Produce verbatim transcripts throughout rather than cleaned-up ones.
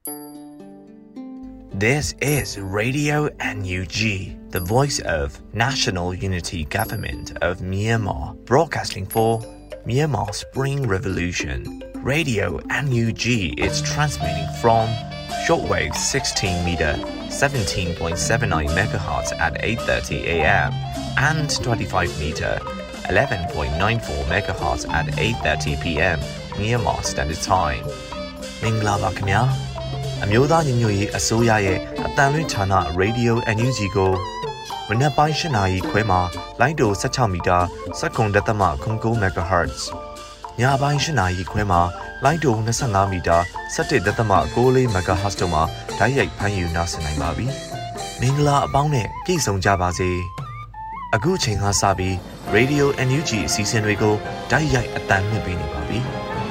This is Radio N U G, the voice of National Unity Government of Myanmar, broadcasting for Myanmar Spring Revolution. Radio N U G is transmitting from shortwave sixteen meter, seventeen point seven nine megahertz at eight thirty a m and twenty-five meter, eleven point nine four megahertz at eight thirty p m Myanmar Standard Time. မင်္ဂလာပါခင်ဗျာအမျိုးသားညီညွတ်ရေးအစိုးရရဲ့အတန်လွင့်ဌာန Radio N U G ကိုမနက်ပိုင်း၈နာရီခွဲမှာလိုင်းတို၁၆မီတာစက္ကန့်တသမ၉၉ megahertz ညပိုင်း၈နာရီခွဲမှာလိုင်းတို၂၅မီတာ၁၁တသမ၉၄ megahertz တို့မှာဓာတ်ရိုက်ဖမ်းယူနားဆင်နိုင်ပါပြီမင်္ဂလာအပေါင်းနဲ့ပြည့်စုံကြပါစေအခုချိန်ကစပြီး Radio N U G အစီအစဉ်တွေကိုဓာတ်ရိုက်အတန်လွှင့်ပေးနေပါပြီ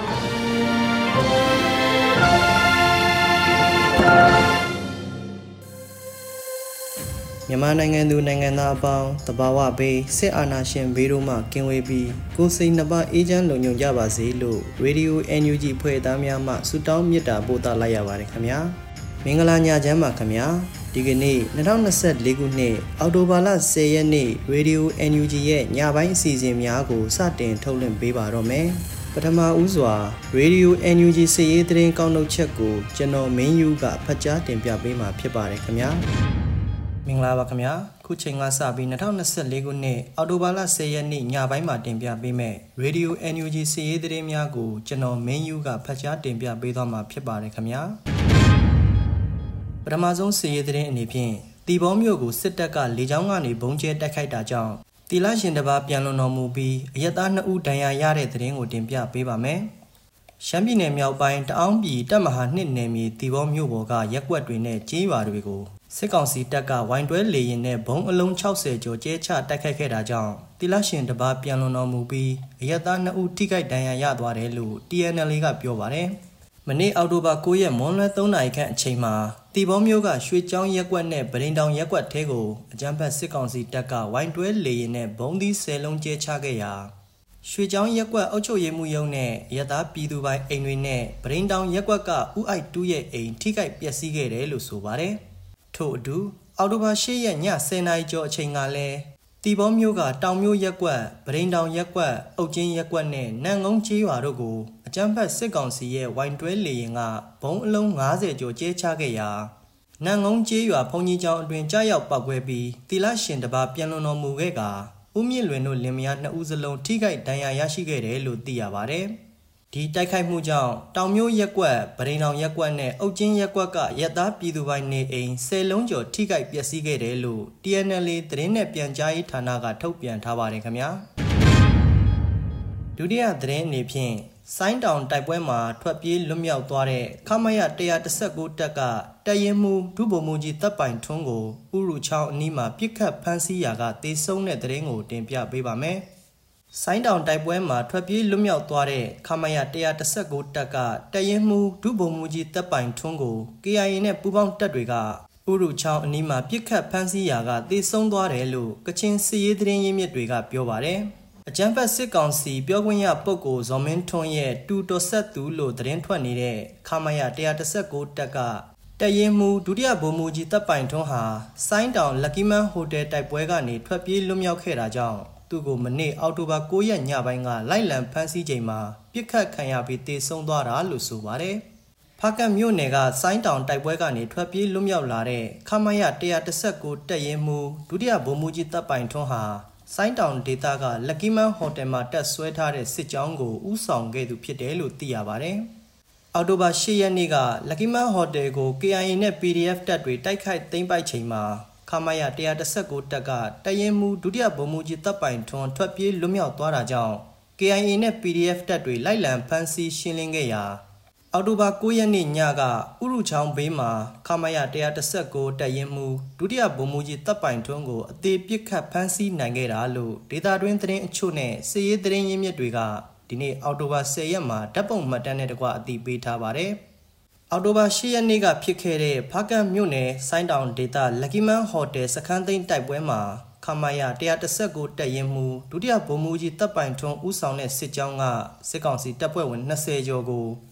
မြန်မာနိုင်ငံသူနိုင်ငံသားအပေါင်းတဘာဝဘေးစစ်အာဏာရှင်ဘေးတို့မှကင်းဝေးပြီးကိုယ်စိတ်နှပါအေးချမ်းလုံခြုံကြပါစေလို့ Radio N U G ဖွဲ့သားများမှဆုတောင်းမေတ္တာပို့သလိုက်ရပါတယ်ခင်ဗျာမင်္ဂလာညချမ်းပါခင်ဗျာဒီကနေ့၂၀၂၄ခုနှစ်အောက်တိုဘာလ၁၀ရက်နေ့ Radio N U G ရဲ့ညပိုင်းအစီအစဉ်များကိုစတင်ထုတ်လွှင့်ပေးပါတော့မယ်ပထမဦးစွာ Radio N U G စစ်ရေးသတင်းကောက်နှုတ်ချက်ကိုကျွန်တော်မင်းယူကဖတ်ကြားတင်ပြပေးမှာဖြစ်ပါတယ်ခင်ဗျာမင်္ဂလာပါခင်ဗျာခုချိန်ကစပြီး၂၀၂၄ခုနှစ်အောက်တိုဘာလ၁၀ရက်နေ့ညပိုင်းမှာတင်ပြပေးမယ် Radio N U G စစ်ရေးသတင်းများကိုကျွန်တော်မင်းယူကဖတ်ကြားတင်ပြပေးသွားမှာဖြစ်ပါတယ်ခင်ဗျာပထမဆုံးစစ်ရေးသတင်းအနေဖြင့်တီဘောမြို့ကိုစစ်တပ်ကလေကြောင်းကနေဘုံကျဲတိုက်ခိုက်တာကြောင့်တီလာရှင်တစ်ပါးပြန်လွန်တော်မူပြီးအရက်သားနှစ်ဦးဒဏ်ရာရတဲ့သတင်းကိုတင်ပြပေးပါမယ်ရှမ်းပြည်နယ်မြောက်ပိုင်းတအောင်းပြည်တပ်မဟာနှစ်နယ်မြေတီဘောမြို့ပေါ်ကရက်ကွက်တွေနဲ့ကျေးရွာတွေကိုစစ်ကောင်စီတပ်ကဝိုင်းတွဲလေရင်နဲ့ဘုံအလုံး၆၀ကျော်ကျဲချတိုက်ခိုက်ခဲ့တာကြောင့်တီလာရှင်တစ်ပါးပြန်လွန်တော်မူပြီးအရက်သားနှစ်ဦးထိခိုက်ဒဏ်ရာရသွားတယ်လို့ T N L A ကပြောပါတယ်မနေ့အောက်တိုဘာ၉ရက်မွန်းလွဲ၃နာရီခန့်အချိန်မှာတီဘောမြို့ကရွှေချောင်းရက်ကွက်နဲ့ဗရင်တောင်ရက်ကွက်ထဲကိုအကြမ်းဖက်စစ်ကောင်စီတပ်ကဝိုင်းတွဲလေရင်နဲ့ဘုံသီး၁၀လုံးကျဲချခဲ့ရာရွှေချောင်းရက်ကွက်အုပ်ချုပ်ရေးမှုရုံးနဲ့ရသားပြည်သူပိုင်အိမ်တွေနဲ့ဗရင်တောင်ရက်ကွက်ကဦးအိုက်တူးရဲ့အိမ်ထိခိုက်ပျက်စီးခဲ့တယ်လို့ဆိုပါတယ်ထို့အတူအောက်တိုဘာ၈ရက်ည၁၀နာရီကျော်အချိန်ကလည်းတီဘောမြို့ကတောင်မြို့ရက်ကွက်ဗရင်တောင်ရက်ကွက်အုတ်ကျင်းရက်ကွက်နဲ့နန့်ငုံကျေးရွာတို့ကိုအကြမ်းဖက်စစ်ကောင်စီရဲ့ဝိုင်းတွဲလေရင်ကဘုံအလုံး၅၀ကျော်ကျဲချခဲ့ရာနန့်ငုံကျေးရွာဘုံကြီးကျောင်းအတွင်ကြားရောက်ပောက်ကွဲပြီးတီလာရှင်တစ်ပါးပြန်လွန်တော်မူခဲ့ကာဦးမြင့်လွင်တို့လင်မယားနှစ်ဦးစလုံးထိခိုက်ဒဏ်ရာရရှိခဲ့တယ်လို့သိရပါတယ်ဒီတိုက်ခိုက်မှုကြောင့်တောင်မြို့ရက်ကွက်ဗရင်တောင်ရက်ကွက်နဲ့အုတ်ကျင်းရက်ကွက်ကရက်သားပြည်သူပိုင်နေအိမ်၁၀လုံးကျော်ထိခိုက်ပျက်စီးခဲ့တယ်လို့ T N L A သတင်းနဲ့ပြန်ကြားရေးဌာနကထုတ်ပြန်ထားပါတယ်ခင်ဗျာဒုတိယသတင်းအနေဖြင့်ဆိုင်းတောင်တိုက်ပွဲမှာထွက်ပြေးလွတ်မြောက်သွားတဲ့ခမရ၁၁၉တပ်ကတပ်ရင်းမှုဒုဗိုလ်မှူးကြီးတပ်ပိုင်ထွန်းကိုဥရုချောင်းအနီးမှာပြစ်ခတ်ဖမ်းဆီးရာကတေဆုံးတဲ့သတင်းကိုတင်ပြပေးပါမယ်ဆိုင်းတောင်တိုက်ပွဲမှာထွက်ပြေးလွတ်မြောက်သွားတဲ့ခမရ၁၁၉တပ်ကတပ်ရင်းမှုဒုဗိုလ်မှူးကြီးတပ်ပိုင်ထွန်းကို K I A နဲ့ပူးပေါင်းတပ်တွေကဥရုချောင်းအနီးမှာပြစ်ခတ်ဖမ်းဆီးရာကတေဆုံးသွားတယ်လို့ကချင်စစ်ရေးသတင်းရင်းမြစ်တွေကပြောပါတယ်အကြမ်းဖက်စစ်ကောင်စီပြောခွင့်ရပုဂ္ဂိုလ်ဇော်မင်းထွန်းရဲ့တူတော်ဆက်သူလို့သတင်းထွက်နေတဲ့ခမရ၁၁၉တပ်ကတပ်ရင်းမှုဒုတိယဗိုလ်မှူးကြီးတပ်ပိုင်ထွန်းဟာဆိုင်းတောင်လက်ကီမန်ဟိုတယ်တိုက်ပွဲကနေထွက်ပြေးလွတ်မြောက်ခဲ့တာကြောင့်သူ့ကိုမနေ့အောက်တိုဘာ၉ရက်ညပိုင်းကလိုက်လံဖမ်းဆီးချိန်မှာပြစ်ခတ်ခံရပြီးတေဆုံးသွားတာလို့ဆိုပါတယ်ဖားကတ်မြို့နယ်ကဆိုင်းတောင်တိုက်ပွဲကနေထွက်ပြေးလွတ်မြောက်လာတဲ့ခမရ၁၁၉တပ်ရင်းမှုဒုတိယဗိုလ်မှူးကြီးတပ်ပိုင်ထွန်းဟာဆိုင်းတောင်ဒေသကလက်ကီမန်ဟိုတယ်မှာတက်ဆွဲထားတဲ့စစ်ကြောင်းကိုဥဆောင်ခဲ့သူဖြစ်တယ်လို့သိရပါတယ်။အောက်တိုဘာ၈ရက်နေ့ကလက်ကီမန်ဟိုတယ်ကို K I A နဲ့ P D F တပ်တွေတိုက်ခိုက်သိမ်းပိုက်ချိန်မှာခမရ၁၁၉တပ်ကတပ်ရင်းမှုဒုတိယဗိုလ်မှူးကြီးတပ်ပိုင်ထွန်းထွက်ပြေးလွတ်မြောက်သွားတာကြောင့် K I A နဲ့ P D F တပ်တွေလိုက်လံဖမ်းဆီးရှင်းလင်းခဲ့ရာအောက်တိုဘာ၉ရက်နေ့ညကဥရုချောင်းဘေးမှာခမရ၁၁၉တပ်ရင်းမှုဒုတိယဗိုလ်မှူးကြီးတပ်ပိုင်ထွန်းကိုအသေးပစ်ခတ်ဖမ်းဆီးနိုင်ခဲ့တာလို့ဒေတာတွင်းသတင်းအချို့နဲ့စစ်ရေးသတင်းရင်းမြစ်တွေကဒီနေ့အောက်တိုဘာ၁၀ရက်မှာဓာတ်ပုံမှတ်တမ်းနဲ့တကွအသိပေးထားပါတယ်။အောက်တိုဘာ၈ရက်နေ့ကဖြစ်ခဲ့တဲ့ဖားကတ်မြို့နယ်ဆိုင်းတောင်ဒေသလက်ကီမန်ဟိုတယ်စခန်းသိမ်းတိုက်ပွဲမှာခမရ၁၁၉တပ်ရင်းမှုဒုတိယဗိုလ်မှူးကြီးတပ်ပိုင်ထွန်းဦးဆောင်တဲ့စစ်ကြောင်းကစစ်ကောင်စီတပ်ဖွဲ့ဝင်၂၀ကျော်ကို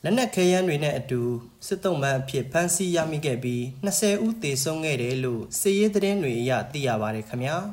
လက်နက်ခဲယမ်းတွေနဲ့အတူစစ်တုံးမှန်အဖြစ်ဖမ်းဆီးရမိခဲ့ပြီးနှစ်ဆယ်ဦးသေဆုံးခဲ့တယ်လို့စစ်ရေးသတင်းတွေအရသိရပါတယ်ခင်ဗျာ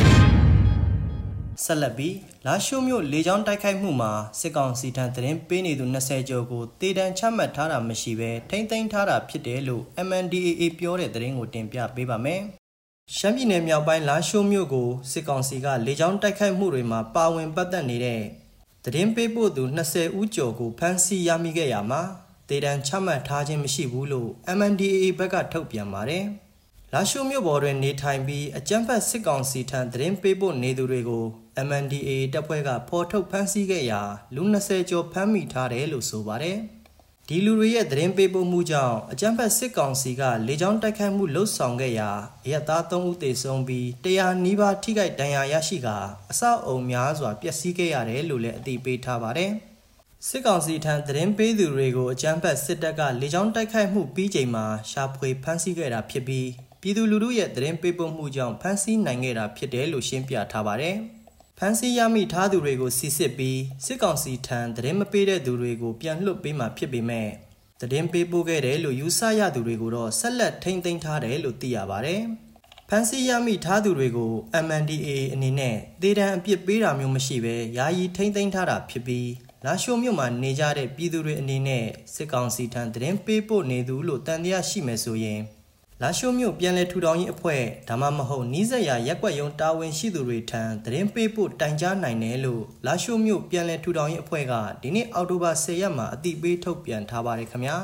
ဆက်လက်ပြီးလာရှိုးမြို့လေကြောင်းတိုက်ခိုက်မှုမှာစစ်ကောင်စီထံသတင်းပေးနေသူနှစ်ဆယ်ကျော်ကိုတေတံချမှတ်ထားတာမရှိဘဲထိမ့်သိမ်းထားတာဖြစ်တယ်လို့ M N D A A ပြောတဲ့သတင်းကိုတင်ပြပေးပါမယ်ရှမ်းပြည်နယ်မြောက်ပိုင်းလာရှိုးမြို့ကိုစစ်ကောင်စီကလေကြောင်းတိုက်ခိုက်မှုတွေမှာပါဝင်ပတ်သက်နေတဲ့သတင်းပေးပို့သူနှစ်ဆယ်ဦးကျော်ကိုဖမ်းဆီးရမိခဲ့ရမှာတေတံချမှတ်ထားခြင်းမရှိဘူးလို့ M N D A A ဘက်ကထုတ်ပြန်ပါတယ်လာရှိုးမြို့ပေါ်တွင်နေထိုင်ပြီးအကြမ်းဖက်စစ်ကောင်စီထံသတင်းပေးပို့နေသူတွေကို M N D A A တပ်ဖွဲ့ကဖော်ထုတ်ဖမ်းဆီးခဲ့ရာလူနှစ်ဆယ်ကျော်ဖမ်းမိထားတယ်လို့ဆိုပါတယ်ဒီလူတွေရဲ့သတင်းပေးပို့မှုကြောင့်အကြမ်းဖက်စစ်ကောင်စီကလေကြောင်းတိုက်ခိုက်မှုလှုပ်ဆောင်ခဲ့ရာအရသားသုံးဦးသေဆုံးပြီးတရားနီးပါးထိခိုက်ဒဏ်ရာရရှိကာအဆောက်အုံများစွာပျက်စီးခဲ့ရတယ်လို့လည်းအသိပေးထားပါတယ်စစ်ကောင်စီထံသတင်းပေးသူတွေကိုအကြမ်းဖက်စစ်တပ်ကလေကြောင်းတိုက်ခိုက်မှုပြီးချိန်မှာရှာဖွေဖမ်းဆီးခဲ့တာဖြစ်ပြီးပြည်သူလူထုရဲ့သတင်းပေးပို့မှုကြောင့်ဖမ်းဆီးနိုင်ခဲ့တာဖြစ်တယ်လို့ရှင်းပြထားပါတယ်ဖမ်းဆီးရမိထားသူတွေကိုစစ်စစ်ပြီးစစ်ကောင်စီထံသတင်းမပေးတဲ့သူတွေကိုပြန်လွှတ်ပေးမှာဖြစ်ပေမဲ့သတင်းပေးပို့ခဲ့တယ်လို့ယူဆရသူတွေကိုတော့ဆက်လက်ထိန်းသိမ်းထားတယ်လို့သိရပါတယ်ဖမ်းဆီးရမိထားသူတွေကို M N D A A အနေနဲ့ဒေတံအပြစ်ပေးတာမျိုးမရှိဘဲယာယီထိန်းသိမ်းထားတာဖြစ်ပြီးလာရှိုးမြို့မှာနေကြတဲ့ပြည်သူတွေအနေနဲ့စစ်ကောင်စီထံသတင်းပေးပို့နေသူလို့တန်တရားရှိမယ်ဆိုရင်လာရှိုးမြို့ပြန်လည်ထူထောင်ရေးအဖွဲ့ဒါမှမဟုတ်နီးစပ်ရာရက်ကွက်ရုံတာဝန်ရှိသူတွေထံသတင်းပေးပို့တိုင်ကြားနိုင်တယ်လို့လာရှိုးမြို့ပြန်လည်ထူထောင်ရေးအဖွဲ့ကဒီနေ့အောက်တိုဘာဆယ်ရက်မှာအသိပေးထုတ်ပြန်ထားပါတယ်ခင်ဗျာ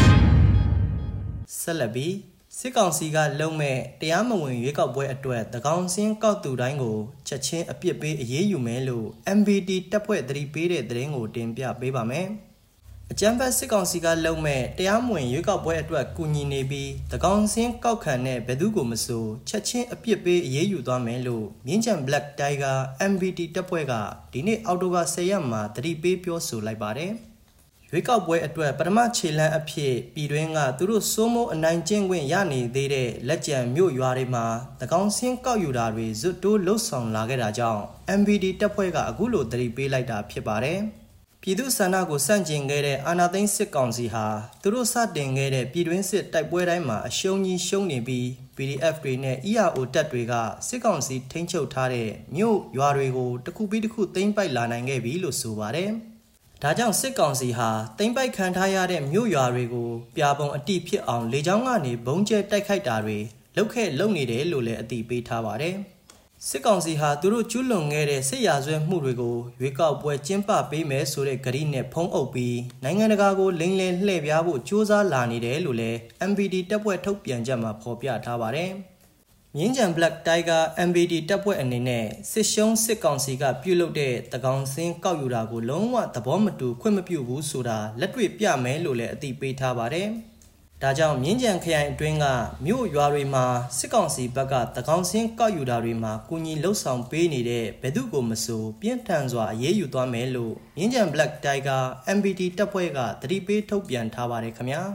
ဆက်လက်ပြီးစစ်ကောင်စီကလုံမဲ့တရားမဝင်ရွေးကောက်ပွဲအတွက်တကောင်စင်းကောက်သူတိုင်းကိုချက်ချင်းအပြစ်ပေးအရေးယူမယ်လို့ M B D တပ်ဖွဲ့သတိပေးတဲ့သတင်းကိုတင်ပြပေးပါမယ်အကြမ်းဖက်စစ်ကောင်စီကလုံမဲ့တရားမဝင်ရွေးကောက်ပွဲအတွက်ကူညီနေပြီးတကောင်စင်းကောက်ခံတဲ့ဘယ်သူကိုမဆိုချက်ချင်းအပြစ်ပေးအရေးယူသွားမယ်လို့မြင်းချံ Black Tiger M B D တပ်ဖွဲ့ကဒီနေ့အောက်တိုဘာဆယ်ရက်မှာသတိပေးပြောဆိုလိုက်ပါတယ်ရွေးကောက်ပွဲအတွက်ပထမခြေလှမ်းအဖြစ်ပြည်တွင်းကသူတို့စိုးမိုးအနိုင်ကျင့်ခွင့်ရနေသေးတဲ့လက်ကျန်မြို့ရွာတွေမှာတကောင်စင်းကောက်ယူတာတွေဇွတ်တိုးလှုပ်ဆောင်လာခဲ့တာကြောင့် M B D တပ်ဖွဲ့ကအခုလိုသတိပေးလိုက်တာဖြစ်ပါတယ်ပြည်သူ့ဆန္ဒကိုစန့်ကျင်ခဲ့တဲ့အာဏာသိမ်းစစ်ကောင်စီဟာသူတို့စတင်ခဲ့တဲ့ပြည်တွင်းစစ်တိုက်ပွဲတိုင်းမှာအရှုံးကြီးရှုံးနေပြီး P D F တွေနဲ့ E R O တပ်တွေကစစ်ကောင်စီထိန်းချုပ်ထားတဲ့မြို့ရွာတွေကိုတစ်ခုပြီးတစ်ခုသိမ်းပိုက်လာနိုင်ခဲ့ပြီလို့ဆိုပါတယ်။ဒါကြောင့်စစ်ကောင်စီဟာသိမ်းပိုက်ခံထားရတဲ့မြို့ရွာတွေကိုပြာပုံအတိဖြစ်အောင်လေကြောင်းကနေဘုံကျဲတိုက်ခိုက်တာတွေလုပ်ခဲ့လုပ်နေတယ်လို့လည်းအသိပေးထားပါတယ်။စစ်ကောင်စီဟာသူတို့ကျူးလွန်ခဲ့တဲ့စစ်ရာဇဝတ်မှုတွေကိုရွေးကောက်ပွဲကျင်းပပေးမယ်ဆိုတဲ့ကတိနဲ့ဖုံးအုပ်ပြီးနိုင်ငံတကာကိုလိမ်လည်လှည့်ပြားဖို့ကြိုးစားလာနေတယ်လို့လည်း M B D တပ်ဖွဲ့ထုတ်ပြန်ချက်မှာဖော်ပြထားပါတယ်။မြင်းကြံ Black Tiger M B D တပ်ဖွဲ့အနေနဲ့စစ်ရှုံးစစ်ကောင်စီကပြုလုပ်တဲ့တကောင်စင်းကောက်ယူတာကိုလုံးဝသဘောမတူခွင့်မပြုဘူးဆိုတာလက်တွေ့ပြမယ်လို့လည်းအသိပေးထားပါတယ်။ဒါကြောင့်မြင်းကြံခရိုင်အတွင်းကမြို့ရွာတွေမှာစစ်ကောင်စီဘက်ကတကောင်စင်းကောက်ယူတာတွေမှာကူညီလှုပ်ဆောင်ပေးနေတဲ့ဘယ်သူကိုမဆိုပြင်းထန်စွာအရေးယူသွားမယ်လို့မြင်းကြံ Black Tiger M B D တပ်ဖွဲ့ကသတိပေးထုတ်ပြန်ထားပါတယ်ခင်ဗျာ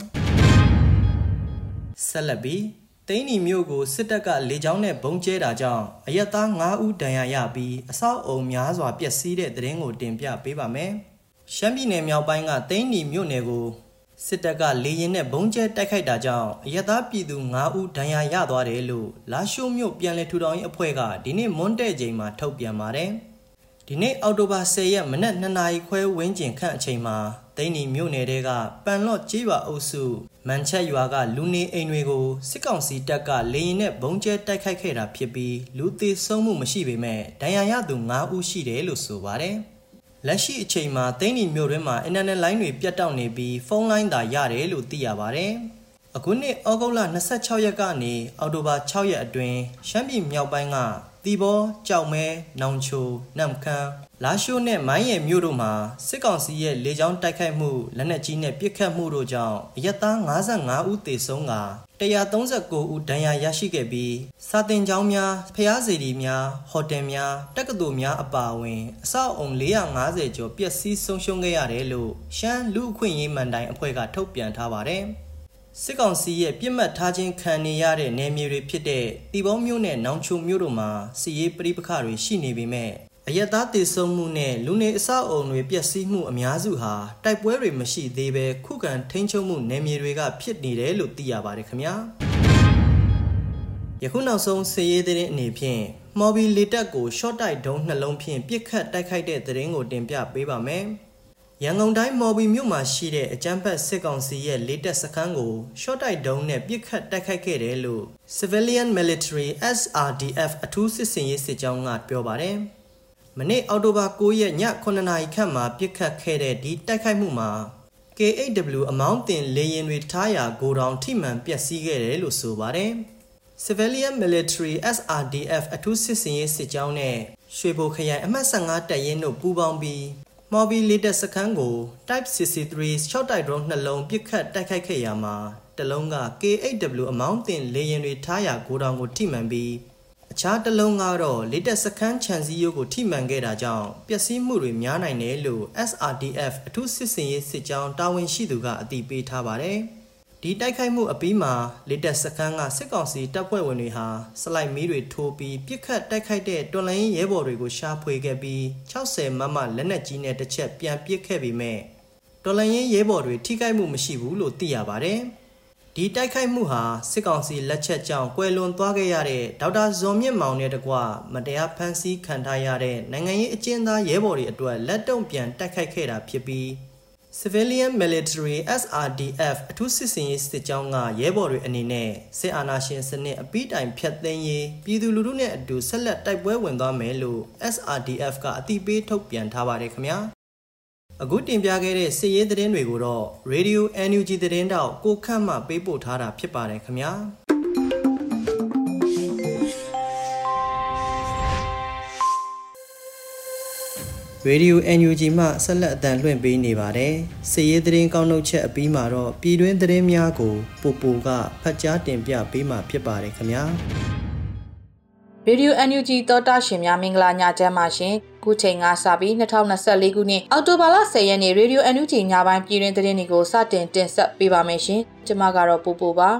ဆက်လက်ပြီးတိန်းနီမြို့ကိုစစ်တပ်ကလေကြောင်းနဲ့ဘုံကျဲတာကြောင့်အရက်သား၅ဦးဒဏ်ရာရပြီးအဆောက်အုံများစွာပျက်စီးတဲ့သတင်းကိုတင်ပြပေးပါမယ်ရှမ်းပြည်နယ်မြောက်ပိုင်းကတိန်းနီမြို့နယ်ကိုစစ်တပ်ကလေရင်နဲ့ဘုံကျဲတိုက်ခိုက်တာကြောင့်အရက်သားပြည်သူ၅ဦးဒဏ်ရာရသွားတယ်လို့လာရှိုးမြို့ပြန်လည်ထူထောင်ရေးအဖွဲ့ကဒီနေ့မွန်းတဲ့ချိန်မှာထုတ်ပြန်ပါတယ်။ဒီနေ့အောက်တိုဘာဆယ်ရက်မနက်နှစ်နာရီခွဲဝန်းကျင်ခန့်အချိန်မှာတိန်းနီမြို့နယ်တဲကပန်လော့ကျေးရွာအုပ်စုမန်ချက်ရွာကလူနေအိမ်တွေကိုစစ်ကောင်စီတပ်ကလေရင်နဲ့ဘုံကျဲတိုက်ခိုက်ခဲ့တာဖြစ်ပြီးလူသေဆုံးမှုမရှိပေမဲ့ဒဏ်ရာရသူ၅ဦးရှိတယ်လို့ဆိုပါတယ်။လက်ရှိအချိန်မှာတိန်းနီမြို့တွင်းမှာအင်တာနက်လိုင်းတွေပြတ်တောက်နေပြီးဖုန်းလိုင်းသာရတယ်လို့သိရပါတယ်။အခုနှစ်ဩဂုတ်လ၂၆ရက်ကနေအောက်တိုဘာ၆ရက်အတွင်းရှမ်းပြည်မြောက်ပိုင်းကသီပေါ၊ကြောက်မဲ၊နောင်ချို၊နမ်ခမ်း၊လာရှိုးနဲ့မိုင်းရယ်မြို့တို့မှာစစ်ကောင်စီရဲ့လေကြောင်းတိုက်ခိုက်မှုလက်နက်ကြီးနဲ့ပစ်ခတ်မှုတို့ကြောင့်အရက်သား၅၅ဦးသေဆုံးက၁၃၉ဦးဒဏ်ရာရရှိခဲ့ပြီးစာတင်ကျောင်းများ၊ဖျားစေတီများ၊ဟိုတယ်များ၊တက္ကသိုလ်များအပါအဝင်အဆောက်အုံ၄၅၀ကျော်ပျက်စီးဆုံးရှုံးခဲ့ရတယ်လို့ရှမ်းလူအခွင့်အရေးမန်တိုင်အဖွဲ့ကထုတ်ပြန်ထားပါတယ်။စစ်ကောင်စီရဲ့ပြစ်မှတ်ထားခြင်းခံနေရတဲ့နယ်မြေတွေဖြစ်တဲ့တီပေါမြို့နဲ့နောင်ချိုမြို့တို့မှာစစ်ရေးပဋိပက္ခတွေရှိနေပေမဲ့အယက်သားတည်ဆုံမှုနဲ့လူနေအဆောက်အုံတွေပျက်စီးမှုအများစုဟာတိုက်ပွဲတွေမရှိသေးဘဲခုခံထိန်းချုပ်မှုနယ်မြေတွေကဖြစ်နေတယ်လို့သိရပါတယ်ခင်ဗျာယခုနောက်ဆုံးစစ်ရေးသတင်းအနေဖြင့်မော်ဘီလေတပ်ကိုရှော့တိုက်ဒုံးနှလုံးဖြင့်ပစ်ခတ်တိုက်ခိုက်တဲ့သတင်းကိုတင်ပြပေးပါမယ်ရန်ကုန်တိုင်းမော်ဘီမြို့မှာရှိတဲ့အကြမ်းဖက်စစ်ကောင်စီရဲ့လေတပ်စခန်းကိုရှော့တိုက်ဒုံးနဲ့ပစ်ခတ်တိုက်ခိုက်ခဲ့တယ်လို့ Civilian Military S R D F အထူးစစ်စင်ရေးစစ်ကြောင်းကပြောပါတယ်မနေ့အောက်တိုဘာ၉ရက်ညခုနှစ်နာရီခန့်မှာပြစ်ခတ်ခဲ့တဲ့ဒီတိုက်ခိုက်မှုမှာ K eight W အမောင်းတင်လေယာဉ်တွေထားရာဂိုဒေါင်ထိမှန်ပျက်စီးခဲ့တယ်လို့ဆိုပါတယ် Civilian Military S R D F အထူးစစ်စင်ရေးစစ်ကြောင်းနဲ့ရွှေဘိုခရိုင်အမှတ်၁၅တပ်ရင်းတို့ပူးပေါင်းပြီးမော်ဘီလေတပ်စခန်းကို Type sixty-three ရှော့တိုက်ဒရုန်းနှလုံးပစ်ခတ်တိုက်ခိုက်ခဲ့ရာမှာတလုံးက K eight W အမောင်းတင်လေယာဉ်တွေထားရာဂိုဒေါင်ကိုထိမှန်ပြီးအခြားတစ်လုံးကတော့လေတပ်စခန်းခြံစည်းရိုးကိုထိမှန်ခဲ့တာကြောင့်ပျက်စီးမှုတွေများနိုင်တယ်လို့ S R D F အထူးစစ်စင်ရေးစစ်ကြောင်းတာဝန်ရှိသူကအသိပေးထားပါတယ်။ဒီတိုက်ခိုက်မှုအပြီးမှာလေတပ်စခန်းကစစ်ကောင်စီတပ်ဖွဲ့ဝင်တွေဟာစလိုက်မီးတွေထိုးပြီးပြစ်ခတ်တိုက်ခိုက်တဲ့တော်လိုင်းရဲဘော်တွေကိုရှာဖွေခဲ့ပြီး၆၀မမလက်နက်ကြီးနဲ့တစ်ချက်ပြန်ပစ်ခဲ့ပေမဲ့တော်လိုင်းရဲဘော်တွေထိခိုက်မှုမရှိဘူးလို့သိရပါတယ်။ဒီတိုက်ခိုက်မှုဟာစစ်ကောင်စီလက်ချက်ကြောင့်ကွယ်လွန်သွားခဲ့ရတဲ့ဒေါက်တာဇော်မြင့်မောင်နဲ့တကွမတရားဖမ်းဆီးခံထားရတဲ့နိုင်ငံရေးအကျဉ်းသားရဲဘော်တွေအတွက်လက်တုံ့ပြန်တိုက်ခိုက်ခဲ့တာဖြစ်ပြီး Civilian Military S R D F အထူးစစ်စင်ရေးစစ်ကြောင်းကရဲဘော်တွေအနေနဲ့စစ်အာဏာရှင်စနစ်အပြီးတိုင်ဖျက်သိမ်းရေးပြည်သူလူထုနဲ့အတူဆက်လက်တိုက်ပွဲဝင်သွားမယ်လို့ S R D F ကအသိပေးထုတ်ပြန်ထားပါတယ်ခင်ဗျာအခုတင်ပြခဲ့တဲ့စစ်ရေးသတင်းတွေကိုတော့ Radio N U G သတင်းတောက်ကိုခန့်မှပေးပို့ထားတာဖြစ်ပါတယ်ခင်ဗျာ Radio N U G မှဆက်လက်အသံလွှင့်ပေးနေပါတယ်စစ်ရေးသတင်းကောင်းနှုတ်ချက်အပြီးမှာတော့ပြည်တွင်းသတင်းများကိုပိုပိုကဖတ်ကြားတင်ပြပေးမှာဖြစ်ပါတယ်ခင်ဗျာ Radio N U G သောတာရှင်များမင်္ဂလာညချမ်းပါရှင်ခုချိန်ကစပြီး၂၀၂၄ခုနှစ်အောက်တိုဘာလ၁၀ရက်နေ့ Radio N U G ညပိုင်းပြည်တွင်းသတင်းတွေကိုစတင်တင်ဆက်ပေးပါမယ်ရှင်ကျွန်မကတော့ပိုပိုပါ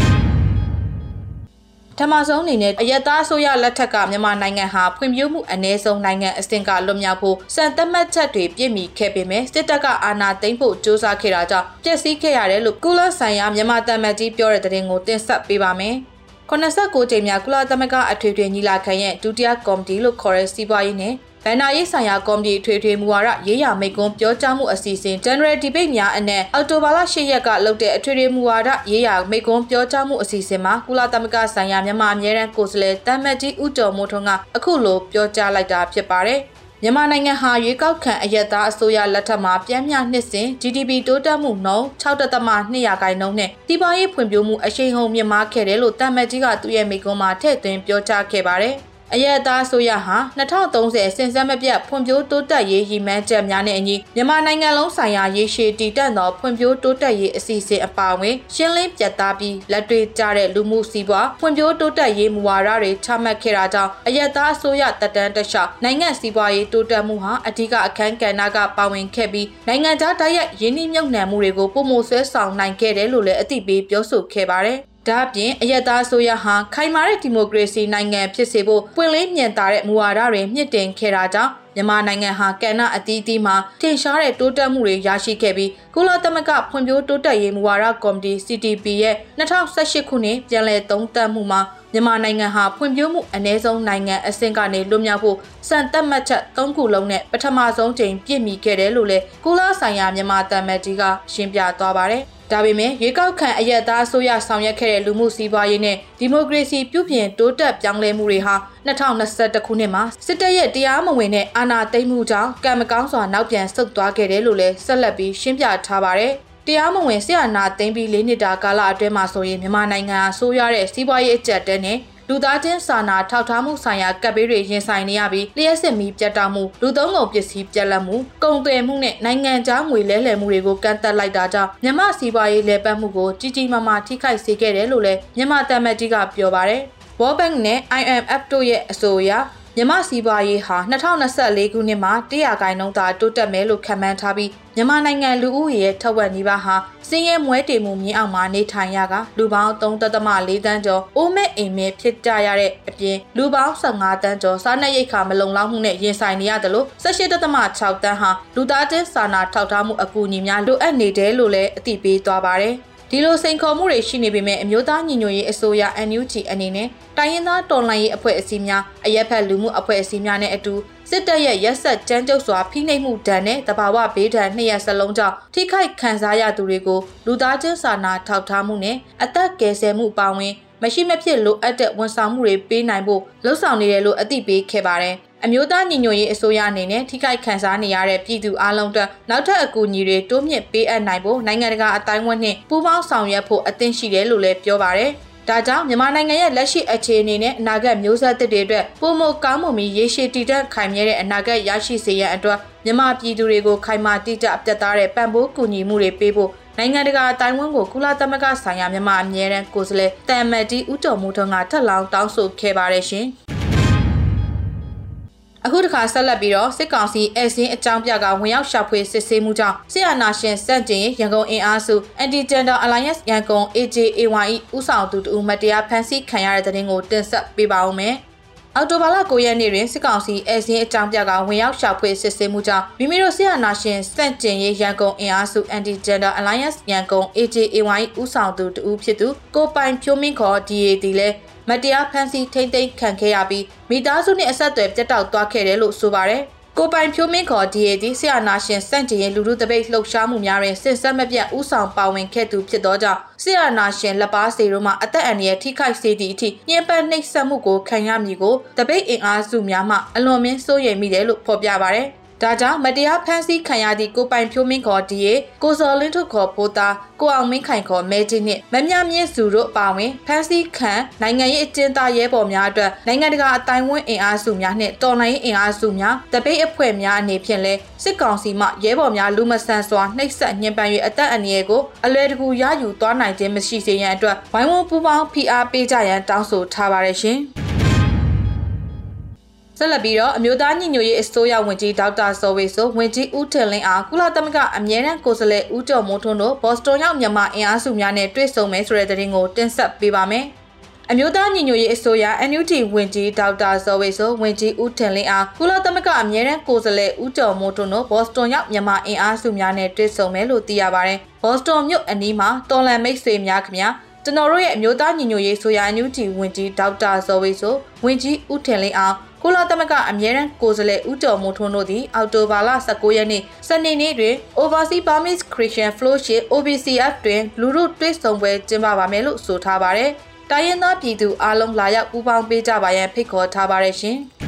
ထမဆုံးအနေနဲ့အယက်သားအစိုးရလက်ထက်ကမြန်မာနိုင်ငံဟာဖွံ့ဖြိုးမှုအ ਨੇ ဆုံးနိုင်ငံအဆင့်ကလွတ်မြောက်ဖို့စံသတ်မှတ်ချက်တွေပြည့်မီခဲ့ပေမဲ့စစ်တပ်ကအာဏာသိမ်းဖို့ကြိုးစားခဲ့တာကြောင့်ပျက်စီးခဲ့ရတယ်လို့ကုလဆိုင်ရာမြန်မာတမန်ကြီးပြောတဲ့သတင်းကိုတင်ဆက်ပေးပါမယ်ခုနှစ်ဆယ့်ကိုကြိမ်မြောက်ကုလသမဂ္ဂအထွေထွေညီလာခံရဲ့ဒုတိယကော်မတီလို့ခေါ်တဲ့စီးပွားရေးနဲ့ဗန်နာရေးဆိုင်ရာကော်မတီအထွေထွေမူဝါဒရေးရာမိန့်ခွန်းပြောကြားမှုအစီအစဉ် General Debate များအနက်အောက်တိုဘာလ၈ရက်ကလုပ်တဲ့အထွေထွေမူဝါဒရေးရာမိန့်ခွန်းပြောကြားမှုအစီအစဉ်မှာကုလသမဂ္ဂဆိုင်ရာမြန်မာအမြဲတမ်းကိုယ်စားလှယ်တမ်မတ်ကြီးဦးကျော်မိုးထွန်းကအခုလိုပြောကြားလိုက်တာဖြစ်ပါတယ်မြန်မာနိုင်ငံဟာရွေးကောက်ခံအယက်သားအစိုးရလက်ထက်မှာပြင်းပြနှစ်စဉ် G D P တိုးတက်မှုနှုန်း၆ဒသမ၂ရာခိုင်နှုန်းနဲ့စီးပွားရေးဖွံ့ဖြိုးမှုအရှိန်ဟုန်မြင့်မားခဲ့တယ်လို့တမ်မတ်ကြီးကသူ့ရဲ့မိန့်ခွန်းမှာထည့်သွင်းပြောကြားခဲ့ပါတယ်အယက်သားအစိုးရဟာ၂၀၃၀စင်စက်မပြတ်ဖွံ့ဖြိုးတိုးတက်ရေးရည်မှန်းချက်များနဲ့အညီမြန်မာနိုင်ငံလုံးဆိုင်ရာရေရှည်တည်တံ့သောဖွံ့ဖြိုးတိုးတက်ရေးအစီအစဉ်အပါအဝင်ရှင်းလင်းပြတ်သားပြီးလက်တွေ့ကျတဲ့လူမှုစီးပွားဖွံ့ဖြိုးတိုးတက်ရေးမူဝါဒတွေချမှတ်ခဲ့တာကြောင့်အယက်သားအစိုးရတပ်တန်းတလျှောက်နိုင်ငံစီးပွားရေးတိုးတက်မှုဟာအဓိကအခန်းကဏ္ဍကပါဝင်ခဲ့ပြီးနိုင်ငံခြားတိုက်ရိုက်ရင်းနှီးမြှုပ်နှံမှုတွေကိုပုံမဆွဲဆောင်နိုင်ခဲ့တယ်လို့လည်းအသိပေးပြောဆိုခဲ့ပါတယ်ဒါအပြင်အယက်သားအစိုးရဟာခိုင်မာတဲ့ဒီမိုကရေစီနိုင်ငံဖြစ်စေဖို့ပွင့်လင်းမြင်သာတဲ့မူဝါဒတွေမြင့်တင်ခဲ့တာကြောင့်မြန်မာနိုင်ငံဟာကဏ္ဍအသီးသီးမှာထင်ရှားတဲ့တိုးတက်မှုတွေရရှိခဲ့ပြီးကုလသမဂ္ဂဖွံ့ဖြိုးတိုးတက်ရေးမူဝါဒကော်မတီ C T P ရဲ့၂၀၁၈ခုနှစ်ပြန်လည်သုံးသပ်မှုမှာမြန်မာနိုင်ငံဟာဖွံ့ဖြိုးမှုအ ਨੇ ဆုံးနိုင်ငံအဆင့်ကနေလွတ်မြောက်ဖို့စံသတ်မှတ်ချက်၃ခုလုံးနဲ့ပထမဆုံးချိန်ပြည့်မီခဲ့တယ်လို့လည်းကုလဆိုင်ရာမြန်မာတမန်ကြီးကရှင်းပြသွားပါတယ်ဒါပေမဲ့ရွေးကောက်ခံအယက်သားအစိုးရဆောင်ရွက်ခဲ့တဲ့လူမှုစီးပွားရေးနဲ့ဒီမိုကရေစီပြုပြင်တိုးတက်ပြောင်းလဲမှုတွေဟာ၂၀၂၁ခုနှစ်မှာစစ်တပ်ရဲ့တရားမဝင်တဲ့အာဏာသိမ်းမှုကြောင့်ကံမကောင်းစွာနောက်ပြန်ဆုတ်သွားခဲ့တယ်လို့လည်းဆက်လက်ပြီးရှင်းပြထားပါတယ်။တရားမဝင်ဆရာနာသိမ်းပြီး၄နှစ်တာကာလအတွင်းမှာဆိုရင်မြန်မာနိုင်ငံအစိုးရရဲ့စီးပွားရေးအကျပ်တဲနဲ့လူသားချင်းစာနာထောက်ထားမှုဆိုင်ရာကပ်ဘေးတွေရင်ဆိုင်နေရပြီးလျှက်စစ်မီးပြတ်တောက်မှုလူသုံးကုန်ပစ္စည်းပြက်လက်မှုကုန်သွယ်မှုနဲ့နိုင်ငံခြားငွေလဲလှယ်မှုတွေကိုကန့်သတ်လိုက်တာကြောင့်မြန်မာစီးပွားရေးလဲပတ်မှုကိုကြီးကြီးမားမားထိခိုက်စေခဲ့တယ်လို့လည်းမြန်မာတမန်ကြီးကပြောပါတယ်။ World Bank နဲ့ I M F တို့ရဲ့အဆိုအရမြမစီးပွားရေးဟာ၂၀၂၄ခုနှစ်မှာတရာခိုင်နှုန်းသာတိုးတက်မယ်လို့ခန့်မှန်းထားပြီးမြန်မာနိုင်ငံလူဦးရေရဲ့ထက်ဝက်နီးပါးဟာစင်းရဲမွဲတေမှုမြင့်အောင်မှာနေထိုင်ရကလူပေါင်း၃ဒသမ၄တန်းကျော်အိုးမဲ့အိမ်မဲ့ဖြစ်ကြရတဲ့အပြင်လူပေါင်း၁၅တန်းကျော်စားနပ်ရိက္ခာမလုံလောက်မှုနဲ့ရင်ဆိုင်နေရတယ်လို့၁၈ဒသမ၆တန်းဟာလူသားချင်းစာနာထောက်ထားမှုအကူအညီများလိုအပ်နေတယ်လို့လည်းအသိပေးသွားပါတယ်ဒီလိုစိန်ခေါ်မှုတွေရှိနေပေမဲ့အမျိုးသားညီညွတ်ရေးအစိုးရ N U G အနေနဲ့တိုင်းရင်းသားတော်လှန်ရေးအဖွဲ့အစည်းများအရက်ဖက်လူမှုအဖွဲ့အစည်းများနဲ့အတူစစ်တပ်ရဲ့ရက်ဆက်ကြမ်းကြုတ်စွာဖိနှိပ်မှုဒဏ်နဲ့တဘာဝဘေးဒဏ်နှစ်ရက်စလုံးကြောင့်ထိခိုက်ခံစားရသူတွေကိုလူသားချင်းစာနာထောက်ထားမှုနဲ့အသက်ကယ်ဆယ်မှုပါဝင်မရှိမဖြစ်လိုအပ်တဲ့ဝန်ဆောင်မှုတွေပေးနိုင်ဖို့လှုံ့ဆော်နေတယ်လို့အသိပေးခဲ့ပါတယ်အမျိုးသားညီညွတ်ရေးအစိုးရအနေနဲ့ထိခိုက်ခံစားနေရတဲ့ပြည်သူအလုံးအတွက်နောက်ထပ်အကူအညီတွေတိုးမြင့်ပေးအပ်နိုင်ဖို့နိုင်ငံတကာအတိုင်းအဝန်နှင့်ပူးပေါင်းဆောင်ရွက်ဖို့အသင့်ရှိတယ်လို့လည်းပြောပါတယ်။ဒါကြောင့်မြန်မာနိုင်ငံရဲ့လက်ရှိအခြေအနေနဲ့အနာဂတ်မျိုးဆက်သစ်တွေအတွက်ပုံမကောင်းမှုမီရေရှည်တည်တံ့ခိုင်မြဲတဲ့အနာဂတ်ရရှိစေရန်အတွက်မြန်မာပြည်သူတွေကိုခိုင်မာတိကျပြတ်သားတဲ့ပံ့ပိုးကူညီမှုတွေပေးဖို့နိုင်ငံတကာအတိုင်းအဝန်ကိုကုလသမဂ္ဂဆိုင်ရာမြန်မာအမြဲတမ်းကိုယ်စားလှယ်တန်မတ်တီဦးကျော်မိုးထွန်းကထပ်လောင်းတောင်းဆိုခဲ့ပါတယ်ရှင်။အခုတစ်ခါဆက်လက်ပြီးတော့စစ်ကောင်စီအဲစင်းအကြောင်းပြကဝင်ရောက်ရှာဖွေစစ်ဆေးမှုကြောင့်ဆီအာနာရှင်စန့်ကျင်ရန်ကုန်အင်အားစု Anti-Gender Alliance ရန်ကုန် A J A Y ဦးဆောင်သူတူမတရားဖမ်းဆီးခံရတဲ့တဲ့တင်ကိုတင်ဆက်ပေးပါဦးမယ်။အော်တိုဘာလ၉ရက်နေ့တွင်စစ်ကောင်စီအဲစင်းအကြောင်းပြကဝင်ရောက်ရှာဖွေစစ်ဆေးမှုကြောင့်မိမိတို့ဆီအာနာရှင်စန့်ကျင်ရန်ကုန်အင်အားစု Anti-Gender Alliance ရန်ကုန် A J A Y ဦးဆောင်သူတူဖြစ်သူကိုပိုင်ဖြိုးမင်းခေါ် D A တီလဲမတရားဖမ်းဆီးထိမ့်သိမ်းခံခဲ့ရပြီးမိသားစုနဲ့အဆက်အသွယ်ပြတ်တောက်သွားခဲ့တယ်လို့ဆိုပါတယ်။ကိုပိုင်ဖြိုးမင်းခေါ် D A တီဆီအာနာရှင်စန့်ကျင်ရေးလူထုတပိတ်လှုပ်ရှားမှုများတွင်စစ်ဆက်မပြတ်ဥဆောင်ပါဝင်ခဲ့သူဖြစ်သောကြောင့်ဆီအာနာရှင်လက်ပါစီတို့မှအသက်အန္တရာယ်ထိခိုက်စေသည့်အထိညှဉ်းပန်းနှိပ်စက်မှုကိုခံရမည်ကိုတပိတ်အင်အားစုများမှအလွန်မင်းစိုးရိမ်မိတယ်လို့ဖော်ပြပါတယ်။ဒါကြောင့်မတရားဖမ်းဆီးခံရသည့်ကိုပိုင်ဖြိုးမင်းခေါ်ဒီရေကိုစော်လင်းထုတ်ခေါ်ပိုးသားကိုအောင်မင်းခိုင်ခေါ်မဲကြီးနှင့်မမြမြင့်စုတို့ပါဝင်ဖမ်းဆီးခံနိုင်ငံရေးအကျဉ်းသားရဲဘော်များအတွက်နိုင်ငံတကာအတိုင်းအဝန်အင်အားစုများနှင့်တော်လှန်ရေးအင်အားစုများတပိတ်အဖွဲ့များအနေဖြင့်လဲစစ်ကောင်စီမှရဲဘော်များလူမဆန်စွာနှိပ်စက်ညှဉ်းပန်း၍အသက်အန္တရာယ်ကိုအလွယ်တကူရယူသွားနိုင်ခြင်းမရှိစေရန်အတွက်ဝိုင်းဝန်းပူးပေါင်းဖိအားပေးကြရန်တောင်းဆိုထားပါရရှင်။ဆက်လက်ပြီးတော့အမျိုးသားညီညွတ်ရေးအစိုးရဝန်ကြီးဒေါက်တာစောဝေဆိုဝန်ကြီးဦးထင်လင်းအားကုလသမဂ္ဂအမြဲတမ်းကိုယ်စားလှယ်ဦးကျော်မိုးထွန်းတို့ဘော့စတွန်ရောက်မြန်မာအင်အားစုများနဲ့တွေ့ဆုံမယ်ဆိုတဲ့သတင်းကိုတင်ဆက်ပေးပါမယ်။အမျိုးသားညီညွတ်ရေးအစိုးရ N U G ဝန်ကြီးဒေါက်တာစောဝေဆိုဝန်ကြီးဦးထင်လင်းအားကုလသမဂ္ဂအမြဲတမ်းကိုယ်စားလှယ်ဦးကျော်မိုးထွန်းတို့ဘော့စတွန်ရောက်မြန်မာအင်အားစုများနဲ့တွေ့ဆုံမယ်လို့သိရပါတယ်။ဘော့စတွန်မြို့အနီးမှာတော်လန်မိတ်ဆွေများခင်ဗျာကျွန်တော်တို့ရဲ့အမျိုးသားညီညွတ်ရေးအစိုးရ N U G ဝန်ကြီးဒေါက်တာစောဝေဆိုဝန်ကြီးဦးထင်လင်းအားကုလသမဂ္ဂအမြဲတမ်းကိုယ်စားလှယ်ဦးကျော်မိုးထွန်းတို့သည်အောက်တိုဘာလ၁၉ရက်နေ့စနေနေ့တွင် Overseas Burmese Christian Fellowship O B C F တွင်လူထုတွေ့ဆုံပွဲကျင်းပပါမယ်လို့ဆိုထားပါတယ်။တိုင်းရင်းသားပြည်သူအားလုံးလာရောက်ပူးပေါင်းပေးကြပါရန်ဖိတ်ခေါ်ထားပါတယ်ရှင်။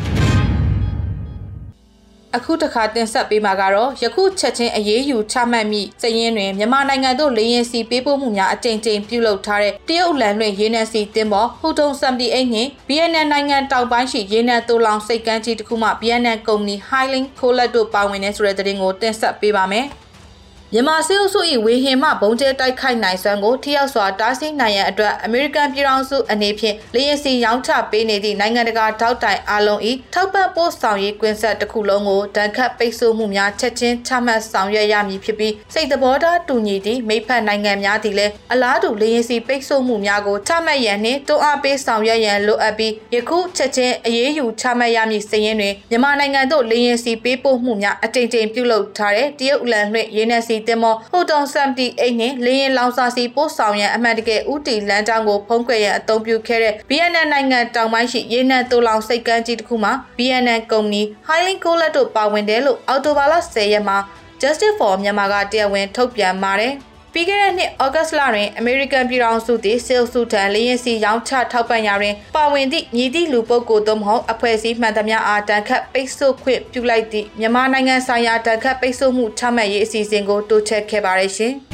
အခုတစ်ခါတင်ဆက်ပေးမှာကတော့ယခုချက်ချင်းအရေးယူချမှတ်မိစည်ရင်းတွင်မြန်မာနိုင်ငံသို့လေရင်စီပေးပို့မှုများအကြိမ်ကြိမ်ပြုလုပ်ထားတဲ့တရုတ်လန်လွင်ရေနံစီတင်ပေါ်ဟူတုံဆမ်တီအိတ်နှင့် ဗီယက်နမ်နိုင်ငံတောင်ပိုင်းရှိရေနံတိုလောင်စိတ်ကမ်းကြီးတစ်ခုမှဗီယက်နမ်ကုမ္ပဏီ Highling ခိုးလက်တို့ပါဝင်တဲ့ဆိုတဲ့သတင်းကိုတင်ဆက်ပေးပါမယ်။မြန်မာစစ်အုပ်စု၏ဝေဟင်မှဘုံကျဲတိုက်ခိုက်နိုင်စွမ်းကိုထိရောက်စွာတားဆီးနိုင်ရန်အတွက်အမေရိကန်ပြည်ထောင်စုအနေဖြင့်လေယာဉ်စီရောင်းချပေးနေသည့်နိုင်ငံတကာထောက်တိုင်အားလုံး၏ထောက်ပံ့ပို့ဆောင်ရေးကွင်းဆက်တစ်ခုလုံးကိုတန်ခတ်ပိတ်ဆို့မှုများချက်ချင်းချမှတ်ဆောင်ရွက်ရမည်ဖြစ်ပြီးစိတ်သဘောထားတူညီသည့်မိဖက်နိုင်ငံများသည်လည်းအလားတူလေယာဉ်စီပိတ်ဆို့မှုများကိုချမှတ်ရန်နှင့်တွန်းအားပေးဆောင်ရွက်ရန်လိုအပ်ပြီးယခုချက်ချင်းအရေးယူချမှတ်ရမည့်စည်ရင်းတွင်မြန်မာနိုင်ငံသို့လေယာဉ်စီပေးပို့မှုများအကြိမ်ကြိမ်ပြုလုပ်ထားတဲ့တရုတ်လန်လွှင့်ရေနံစီတင်မောဟိုတုံဆမ်တီအိတ်နှင့်လေရင်လောင်စာစီပို့ဆောင်ရန်အမှန်တကယ်ဥတီလမ်းကြောင်းကိုဖုံးကွယ်ရန်အသုံးပြုခဲ့တဲ့ဗီယက်နမ်နိုင်ငံတောင်ပိုင်းရှိရေနံတိုလောင်စိတ်ကမ်းကြီးတစ်ခုမှာဗီယက်နမ်ကုမ္ပဏီ Highling ကိုလက်တို့ပါဝင်တယ်လို့အောက်တိုဘာလ၁၀ရက်မှာ Justice for Myanmar ကတရားဝင်ထုတ်ပြန်ပါတယ်။ပြီးခဲ့တဲ့နှစ်ဩဂတ်လတွင်အမေရိကန်ပြည်ထောင်စုသည်ဆေးစုထံလေရင်စီရောင်းချထောက်ပံ့ရာတွင်ပါဝင်သည့်မြည်သည့်လူပုဂ္ဂိုလ်သို့မဟုတ်အဖွဲ့အစည်းမှန်သမျှအားတန်ခတ်ပိတ်ဆို့ခွင့်ပြုလိုက်သည့်မြန်မာနိုင်ငံဆိုင်ရာတန်ခတ်ပိတ်ဆို့မှုချမှတ်ရေးအစီအစဉ်ကိုတိုးချဲ့ခဲ့ပါရရှင်။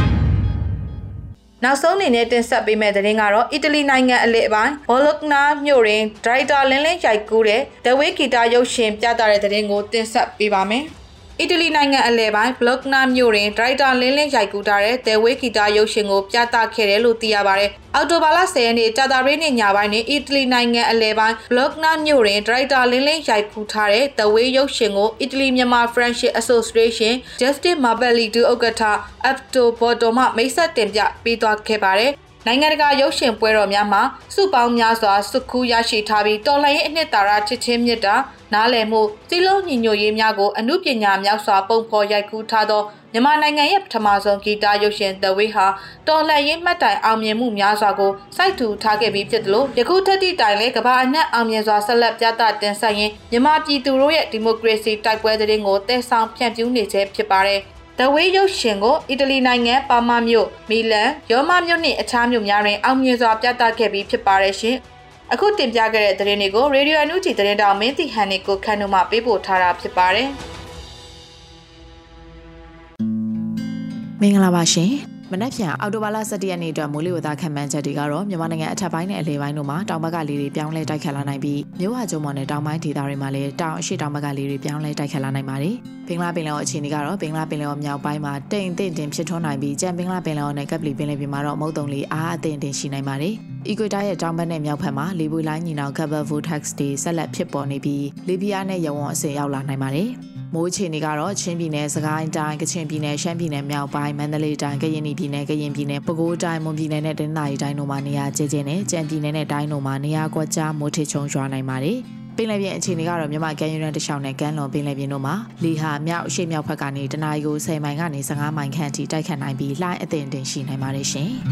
နောက်ဆုံးအနေနဲ့တင်ဆက်ပေးမယ့်သတင်းကတော့အီတလီနိုင်ငံအလယ်ပိုင်းဘောလော့နာမြို့တွင်ဒရိုက်တာလင်းလင်းရိုက်ကူးတဲ့ဒဝေးဂီတာရုပ်ရှင်ပြသတဲ့သတင်းကိုတင်ဆက်ပေးပါမယ်။အီတလီနိုင်ငံအလဲပိုင်းဘလော့နာမြို့တွင်ဒရိုက်တာလင်းလင်းရိုက်ကူးထားတဲ့တယ်ဝေးဂီတာရုပ်ရှင်ကိုပြသခဲ့တယ်လို့သိရပါတယ်။အောက်တိုဘာလဆယ်ရက်နေ့ကြာသပတေးနေ့ညပိုင်းတွင်အီတလီနိုင်ငံအလဲပိုင်းဘလော့နာမြို့တွင်ဒရိုက်တာလင်းလင်းရိုက်ကူးထားတဲ့တယ်ဝေးရုပ်ရှင်ကိုအီတလီမြန်မာ Friendship Association Justice Mabelli ဥက္ကဋ္ဌ Abdo Bodo မှမိတ်ဆက်တင်ပြပေးသွားခဲ့ပါတယ်။နိုင်ငံတကာရုပ်ရှင်ပွဲတော်များမှာစုပေါင်းများစွာစုခူးရရှိထားပြီးတော်လှန်ရေးအနှစ်သာရချစ်ချင်းမြတ်တာနားလည်မှုစီလုံးညီညွတ်ရေးများကိုအမှုပညာမြောက်စွာပုံဖော်ရိုက်ကူးထားသောမြန်မာနိုင်ငံရဲ့ပထမဆုံးဂီတရုပ်ရှင် The Way ဟာတော်လှန်ရေးမှတ်တိုင်အောင်မြင်မှုများစွာကိုစိုက်ထူထားခဲ့ပြီးဖြစ်သလိုယခုထက်ထိတိုင်လည်းကမ္ဘာအနှံ့အောင်မြင်စွာဆက်လက်ပြသတင်ဆက်ရင်းမြန်မာပြည်သူတို့ရဲ့ဒီမိုကရေစီတိုက်ပွဲသတင်းကိုတည်ဆောင်ဖြန့်ဖြူးနေခြင်းဖြစ်ပါတယ်။ The Way ရုပ်ရှင်ကိုအီတလီနိုင်ငံပါမာမြို့မီလန်ရောမမြို့နှင့်အခြားမြို့များတွင်အောင်မြင်စွာပြသခဲ့ပြီးဖြစ်ပါတယ်ရှင်။အခုတင်ပြခဲ့တဲ့သတင်းတွေကို Radio အန်ယူဂျီ သတင်းတောင်မင်းတီဟန်နီကိုခန့်တို့မှပေးပို့ထားတာဖြစ်ပါတယ်။မင်္ဂလာပါရှင်။မနက်ဖြန်အောက်တိုဘာလ၁၁ရက်နေ့အတွက်မိုးလေဝသခန့်မှန်းချက်တွေကတော့မြန်မာနိုင်ငံအထက်ပိုင်းနဲ့အလယ်ပိုင်းတို့မှာတောင်ဘက်ကလေတွေပြောင်းလဲတိုက်ခတ်လာနိုင်ပြီးမြို့ဝကျုံမော်နဲ့တောင်ပိုင်းဒေသတွေမှာလည်းတောင်အရှိတောင်ဘက်ကလေတွေပြောင်းလဲတိုက်ခတ်လာနိုင်ပါတယ်။ဘင်္ဂလားပင်လယ်အော်အခြေအနေကတော့ဘင်္ဂလားပင်လယ်အော်မြောက်ပိုင်းမှာတိမ်တိမ်တင်ဖြစ်ထွန်းနိုင်ပြီးကြံဘင်္ဂလားပင်လယ်အော်နဲ့ကပ်ပလီပင်လယ်ပြင်မှာတော့မုတ်တုံလေအားအသင့်တင်ရှိနိုင်ပါတယ်။ Equator ရဲ့တောင်ဘက်နဲ့မြောက်ဘက်မှာလေပွေလိုင်းညီနောင် Cover Vortex တွေဆက်လက်ဖြစ်ပေါ်နေပြီးလေပြင်းနဲ့ရဝန်းအဆင့်ရောက်လာနိုင်ပါတယ်။မိုးအခြေအနေကတော့ချင်းပြည်နယ်၊စကိုင်းတိုင်း၊ကချင်ပြည်နယ်၊ရှမ်းပြည်နယ်မြောက်ပိုင်း၊မန္တလေးတိုင်း၊ကရင်ပြည်နယ်၊ကရင်ပြည်နယ်၊ပဲခူးတိုင်း၊မွန်ပြည်နယ်နဲ့တနင်္သာရီတိုင်းတို့မှာနေရာကျကျနဲ့ကြံပြည်နယ်နဲ့တိုင်းတို့မှာနေရာကွက်ကြားမိုးထစ်ချုံရွာနိုင်ပါတယ်။ပင်လယ်ပြင်အခြေအနေကတော့မြန်မာကမ်းရိုးတန်းတစ်လျှောက်နဲ့ကမ်းလွန်ပင်လယ်ပြင်တို့မှာလေဟာမြောက်အရှေ့မြောက်ဘက်ကနေတနအီကိုဆယ်မိုင်ကနေ၁၅မိုင်ခန့်အထိတိုက်ခတ်နိုင်ပြီးလှိုင်းအသင့်တင်ရှိနိုင်ပါတယ်ရှင်။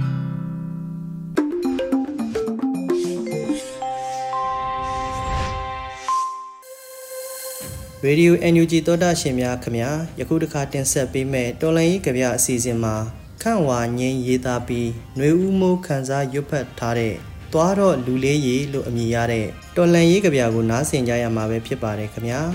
Radio အန် ယူ ဂျီ သောတာရှင်များခင်ဗျာယခုတစ်ခါတင်ဆက်ပေးမဲ့တော်လိုင်းရေးကြပြအစီအစဉ်မှာခန့်ဝါငင်းရေးသားပြီးຫນွေဦးမိုးခန်းစားရွတ်ဖတ်ထားတဲ့သွားတော့လူလေးရေလို့အမည်ရတဲ့တော်လိုင်းရေးကြပြကိုနားဆင်ကြရမှာပဲဖြစ်ပါတယ်ခင်ဗျာ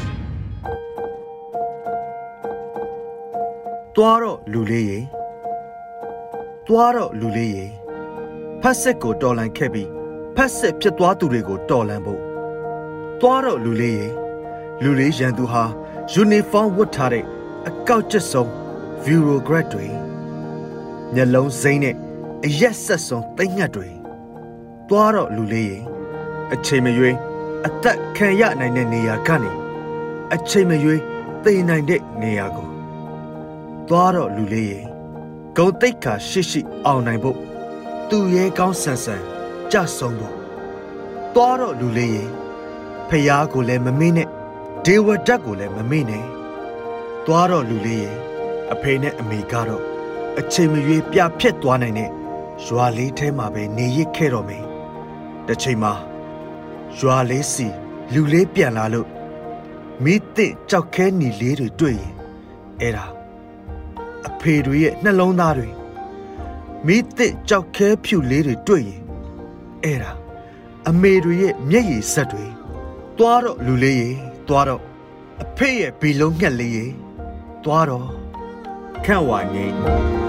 သွားတော့လူလေးရေသွားတော့လူလေးရေဖက်စစ်ကိုတော်လန်ခဲ့ပြီးဖက်စစ်ဖြစ်သွားသူတွေကိုတော်လန်ဖို့သွားတော့လူလေးရေလူလေးရန်သူဟာယူနီဖောင်းဝတ်ထားတဲ့အကောက်ကျစ်ဆုံးဗီရိုဂရက်တွေမျက်လုံးစိမ့်နဲ့အရက်ဆက်ဆုံးသိမ့်ငှက်တွေသွားတော့လူလေးရေအချိန်မရွေးအသက်ခံရနိုင်တဲ့နေရာကနေအချိန်မရွေးသေနိုင်တဲ့နေရာကိုသွားတော့လူလေးရေဂုံတိတ်ခါရှိရှိအောင်နိုင်ဖို့သူရဲကောင်းဆန်ဆန်ကြဆုံးဖို့သွားတော့လူလေးရေဖျားကိုလည်းမမေ့နဲ့ဒေဝဒတ်ကိုလည်းမမေ့နဲ့သွားတော့လူလေးရေအဖေနဲ့အမေကတော့အချိန်မရွေးပြဖြတ်သွားနိုင်တဲ့ရွာလေးထဲမှာပဲနေရစ်ခဲ့တော့မယ်တစ်ချိန်မှာရွာလေးစီလူလေးပြန်လာလို့မိသင့်ကြောက်ခဲနီလေးတွေတွေ့ရင်အဲ့ဒါအဖေတွေရဲ့နှလုံးသားတွေမိသင့်ကြောက်ခဲဖြူလေးတွေတွေ့ရင်အဲ့ဒါအမေတွေရဲ့မျက်ရည်ဆက်တွေသွားတော့လူလေးရေသွားတော့အဖေရဲ့ဘီလုံးငှက်လေးရေသွားတော့ခန့်ဝါငိမ့်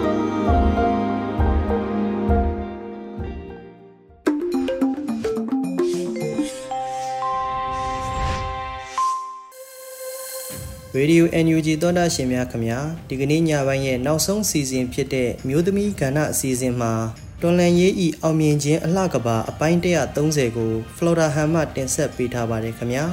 ရေဒီယို အန် ယူ ဂျီ သောတာရှင်များခင်ဗျာဒီကနေ့ညပိုင်းရဲ့နောက်ဆုံးစီစဉ်ဖြစ်တဲ့မျိုးသမီးကဏ္ဍအစီအစဉ်မှာတော်လန်ရေးဤအောင်မြင်ခြင်းအလှကဘာအပိုင်းone thirtyကိုဖလော်ဒါဟန်မှတင်ဆက်ပေးထားပါတယ်ခင်ဗျာ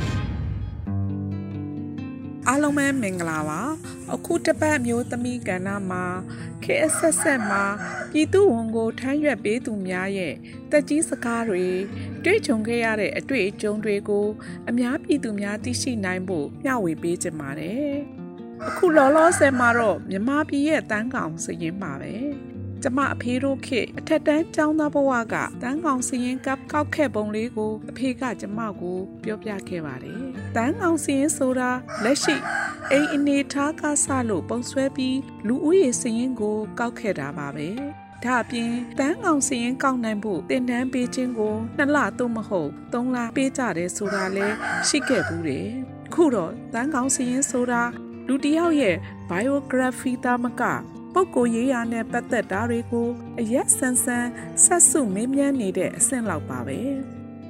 အားလုံးပဲမင်္ဂလာပါအခုတစ်ပတ်မျိုးသမီးကဏ္ဍမှာခေတ်ဆက်ဆက်မှာပြည်သူဝန်ကိုထမ်းရွက်ပေးသူများရဲ့တက်ကြီးစကားတွေတွေ့ကြုံခဲ့ရတဲ့အတွေ့အကြုံတွေကိုအများပြည်သူများသိရှိနိုင်ဖို့မျှဝေပေးကြပါတယ်အခုလောလောဆယ်မှာတော့မြန်မာပြည်ရဲ့တန်းကောင်စရင်ပါပဲကျမအဖေတို့ခေတ်အထက်တန်းကျောင်းသားဘဝကတန်းကောင်စရင်ကပ်ကောက်ခဲ့ပုံလေးကိုအဖေကကျမကိုပြောပြခဲ့ပါတယ်တန်းကောင်စရင်ဆိုတာလက်ရှိအိမ်အနေထားကဆလို့ပုံဆွဲပြီးလူဦးရေစရင်ကိုကောက်ခဲ့တာပါပဲဒါအပြင်တန်းကောင်စရင်ကောက်နိုင်ဖို့တင်တန်းပေးခြင်းကိုနှစ်လသို့မဟုတ်သုံးလပေးကြတယ်ဆိုတာလဲရှိခဲ့ဘူးတယ်ခုတော့တန်းကောင်စရင်ဆိုတာလူတစ်ယောက်ရဲ့ biography သားမကပုဂ္ဂိုလ်ရေးရာနဲ့ပတ်သက်တာတွေကိုအရက်ဆန်းဆန်းဆက်စုမေးမြန်းနေတဲ့အဆင့်လောက်ပါပဲ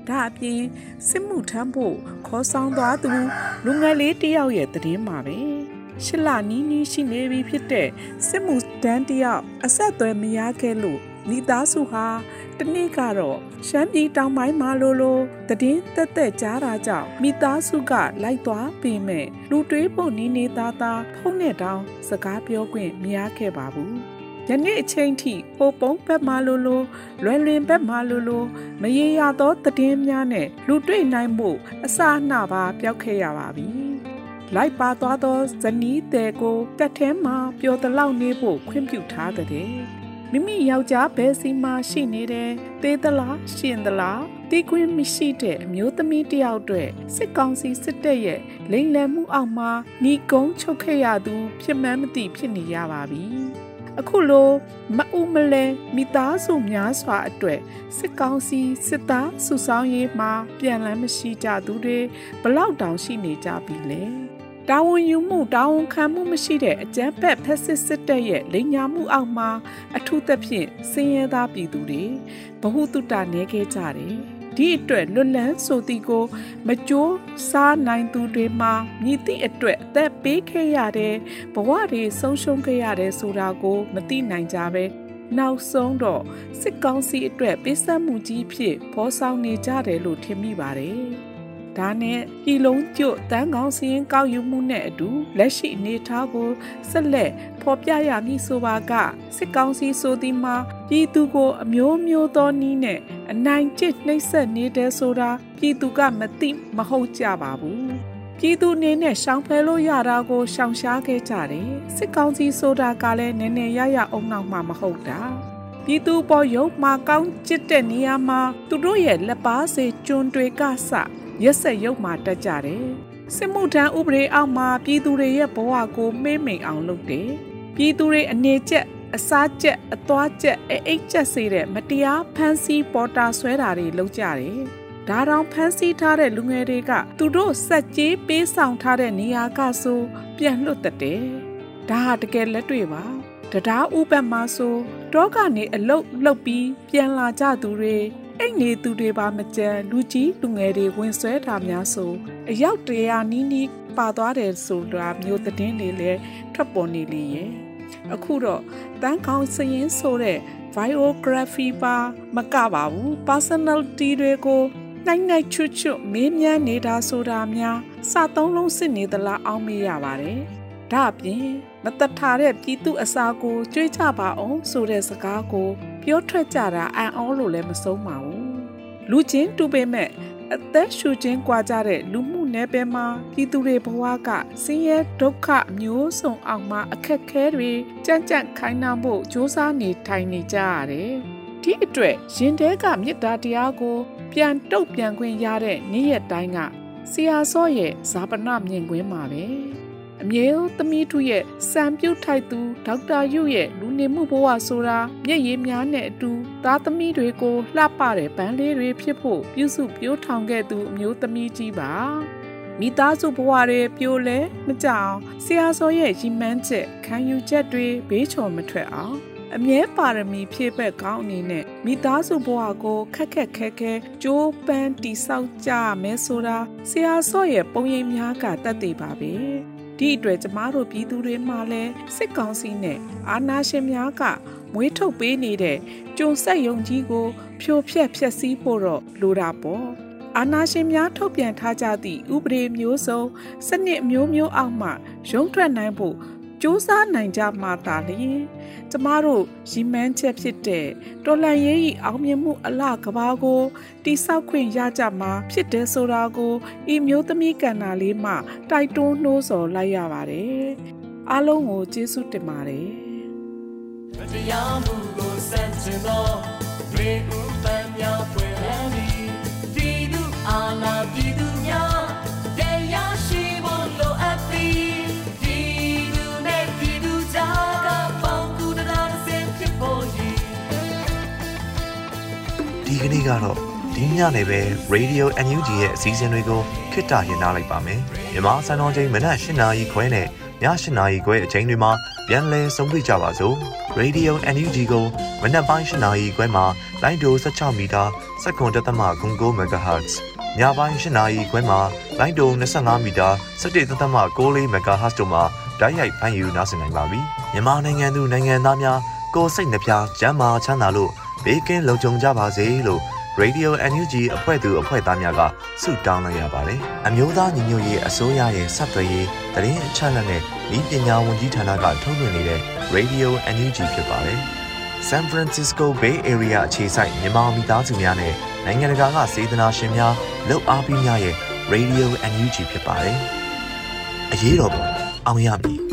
ဒါအပြင်စစ်မှုထမ်းဖို့ခေါ်ဆောင်သွားသူလူငယ်လေးတယောက်ရဲ့သတင်းမှာပဲရှစ်လနီးနီးရှိနေပြီဖြစ်တဲ့စစ်မှုတန်းတယောက်အဆက်အသွယ်မရခဲ့လို့မိသားစုဟာတနေ့ကတော့ရှမ်းပြည်တောင်ပိုင်းမှာလိုလိုသတင်းသက်သက်ကြားတာကြောင့်မိသားစုကလိုက်သွားပေမဲ့လူတွေးဖို့နီးနေသားသားဖုန်းနဲ့တောင်စကားပြောခွင့်မရခဲ့ပါဘူးယနေ့အချိန်ထိဟိုပုံးဘက်မှာလိုလိုလွယ်လွင်ဘက်မှာလိုလိုမရေရသောသတင်းများနဲ့လူတွေ့နိုင်မှုအစအနှပါပျောက်ခဲ့ရပါပြီလိုက်ပါသွားသောဇနီးတဲ့ကိုတက်ထဲမှာပျော်တလောက်နေဖို့ခွင့်ပြုထားတဲ့မိမိယောက်ျားဘယ်စီမှာရှိနေတယ်သေသလားရှင်သလားတီးခွင့်မရှိတဲ့အမျိုးသမီးတယောက်အတွက်စစ်ကောင်စီစစ်တပ်ရဲ့လိမ်လည်မှုအောက်မှာညီကုန်းချုပ်ခဲ့ရသူဖြစ်မှန်းမသိဖြစ်နေရပါပြီအခုလိုမအူမလဲမိသားစုများစွာအတွက်စစ်ကောင်စီစစ်သားစုဆောင်ရေးမှာပြန်လည်မရှိကြသူတွေဘလောက်တောင်ရှိနေကြပြီလဲတာဝန်ယူမှုတာဝန်ခံမှုမရှိတဲ့အကြမ်းဖက်ဖက်စစ်စစ်တပ်ရဲ့လိမ်ညာမှုအောက်မှာအထူးသဖြင့်စင်ရဲသားပြည်သူတွေဗဟုသုတနေခဲ့ကြတယ်ဒီအတွက်လွတ်လန်းဆိုသည်ကိုမကြိုးစားနိုင်သူတွေမှာမြည်သည့်အတွက်အသက်ပေးခဲ့ရတဲ့ဘဝတွေဆုံးရှုံးခဲ့ရတဲ့ဆိုတာကိုမသိနိုင်ကြပဲနောက်ဆုံးတော့စစ်ကောင်စီအတွက်ပေးဆက်မှုကြီးဖြစ်ဖော်ဆောင်နေကြတယ်လို့ထင်မိပါတယ်ဒါနဲ့ပြည်လုံးကျွတ်တန်းကောင်းစရင်ကောက်ယူမှုနဲ့အတူလက်ရှိအနေအထားကိုဆက်လက်ဖော်ပြရမည်ဆိုပါကစစ်ကောင်စီဆိုသည်မှာပြည်သူကိုအမျိုးမျိုးသောနည်းနဲ့အနိုင်ကျင့်နှိပ်စက်နေတဲ့ဆိုတာပြည်သူကမသိမဟုတ်ကြပါဘူးပြည်သူအနေနဲ့ရှောင်ဖယ်လို့ရတာကိုရှောင်ရှားခဲ့ကြတယ်စစ်ကောင်စီဆိုတာကလည်းနည်းနည်းရရအောင်နောက်မှမဟုတ်တာပြည်သူပေါ်ရုံမှာကောင်းကျစ်တဲ့နေရာမှာသူတို့ရဲ့လက်ပါစေကျွန်းတွေကစရက်ဆက်ရုပ်မှာတက်ကြတယ်စစ်မှုထမ်းဥပဒေအောက်မှာပြည်သူတွေရဲ့ဘဝကိုမှိမ့်မိန်အောင်လုပ်တယ်ပြည်သူတွေအနေကျက်အစားကျက်အသွားကျက်အအိတ်ကျက်စေတဲ့မတရားဖမ်းဆီးပေါ်တာဆွဲတာတွေလုပ်ကြတယ်ဒါတောင်ဖမ်းဆီးထားတဲ့လူငယ်တွေကသူတို့စက်ကြီးပေးဆောင်ထားတဲ့နေရာကဆိုပြန်လွတ်တတ်တယ်ဒါဟာတကယ်လက်တွေ့ပါတရားဥပဒေမှာဆိုတောကနေအလုတ်လှုပ်ပြီးပြန်လာကြသူတွေအိတ်နေသူတွေပါမကြမ်းလူကြီးလူငယ်တွေဝင်ဆွဲတာများဆိုအယောက်တရာနီးနီးပါသွားတယ်ဆိုတာမျိုးသတင်းတွေလည်းထွက်ပေါ်နေလေရဲ့အခုတော့တန်းကောင်းစရင်ဆိုတဲ့ biography ပါမကပါဘူး personality တွေကိုနိုင်နိုင်ချွတ်ချွတ်မင်းမြန်းနေတာဆိုတာများစသုံးလုံးစစ်နေသလားအောင်းမေးရပါတယ်ဒါအပြင်မတတ်ထားတဲ့ပြည်သူအစာကိုကြွေးကြပါအောင်ဆိုတဲ့စကားကိုပြောထွက်ကြတာအံ့ဩလို့လည်းမဆုံးပါဘူးလူချင်းတူပေမဲ့အသက်ရှူခြင်းကြွားကြတဲ့လူမှုနယ်ပယ်မှာပြည်သူတွေဘဝကဆင်းရဲဒုက္ခမျိုးစုံအောင်မှာအခက်ခဲတွေကြံ့ကြံ့ခိုင်းနှံဖို့စ조사နေထိုင်နေကြရတယ်ဒီအတွက်ရင်ထဲကမေတ္တာတရားကိုပြန်တုတ်ပြန်ခွင့်ရတဲ့နေ့ရက်တိုင်းကဆရာစောရဲ့ဇာပနမြင်ကွင်းမှာပဲအမြဲသမီးတို့ရဲ့စံပြုတ်ထိုက်သူဒေါက်တာယုရဲ့လူနေမှုဘဝဆိုတာမျက်ရည်များနဲ့အတူသားသမီးတွေကိုလှပတဲ့ပန်းလေးတွေဖြစ်ဖို့ပြုစုပြိုးထောင်ခဲ့သူအမျိုးသမီးကြီးပါမိသားစုဘဝတွေပြိုလဲမကြအောင်ဆရာစောရဲ့ရည်မှန်းချက်ခံယူချက်တွေဘေးချော်မထွက်အောင်အမြဲပါရမီဖြည့်ဘက်ကောင်းအနေနဲ့မိသားစုဘဝကိုခက်ခက်ခဲခဲကြိုးပမ်းတိဆောက်ကြမယ်ဆိုတာဆရာစောရဲ့ပုံရိပ်များကတတ်သိပါပဲဒီအတွက်ကျမတို့ပြည်သူတွေမှလည်းစစ်ကောင်စီနဲ့အာဏာရှင်များကမွေးထုတ်ပေးနေတဲ့ကြုံဆက်ယုံကြီးကိုဖြိုဖျက်ဖျက်ဆီးဖို့တော့လိုတာပေါ့အာဏာရှင်များထုတ်ပြန်ထားကြသည့်ဥပဒေမျိုးစုံစနစ်မျိုးမျိုးအောက်မှရုံးထွက်နိုင်ဖို့စူးစမ်းနိုင်ကြမှာတာလေကျမတို့ရည်မှန်းချက်ဖြစ်တဲ့တော်လှန်ရေး၏အောင်မြင်မှုအလှကဘာကိုတိဆောက်ခွင့်ရကြမှာဖြစ်တယ်ဆိုတာကိုဤမျိုးသမီးကဏ္ဍလေးမှတိုက်တွန်းနှိုးဆော်လိုက်ရပါတယ်အားလုံးကိုကျေးဇူးတင်ပါတယ်မတရားမှုကိုစန့်ကျင်သောရေဦးပန်းများဖွင့်လန်းပြီးပြည်သူအာဏာပြည်သူများတရားရှိဖို့လိုအပ်သည်ဒီကနေ့ကတော့ဒီညနေပဲ Radio အန် ယူ ဂျီ ရဲ့အစည်းအဝေးတွေကိုခਿੱတရရနိုင်လိုက်ပါမယ်။မြန်မာစံတော်ချိန်မနက်၈နာရီခွဲနဲ့ည၈နာရီခွဲအချိန်တွေမှာပြန်လည်ဆုံးဖြတ်ကြပါစို့ Radio အန် ယူ ဂျီ ကိုမနက်ပိုင်း၈နာရီခွဲမှာလိုင်းဒို၁၆မီတာစက္ကန့်တသမ၉၉ မဂါဟတ်ဇ် ညပိုင်း၈နာရီခွဲမှာလိုင်းဒို၂၅မီတာ၁၁တသမ၉၄ မဂါဟတ်ဇ်တို့မှာဓာတ်ရိုက်ဖမ်းယူနားဆင်နိုင်ပါပြီ။မြန်မာနိုင်ငံသူနိုင်ငံသားများကိုယ်စိတ်နှပြကျန်းမာချမ်းသာလို့ဘေးကင်းလုံခြုံကြပါစေလို့ Radio အန် ယူ ဂျီ အဖွဲ့သူအဖွဲ့သားများကဆုတောင်းလိုက်ရပါတယ်။အမျိုးသားညီညွတ်ရေးအစိုးရရဲ့စက်သွယ်ရေးသတင်းအချက်အလက်နဲ့ဤပညာဝန်ကြီးဌာနကထုတ်လွှင့်နေတဲ့ Radio အန် ယူ ဂျီ ဖြစ်ပါတယ်။ San Francisco Bay Area အခြေစိုက်မြန်မာမိသားစုများနဲ့နိုင်ငံတကာကစေတနာရှင်များလှုပ်အားပေးများရဲ့ Radio အန် ယူ ဂျီ ဖြစ်ပါတယ်။အရေးတော်ပုံအောင်ရမည်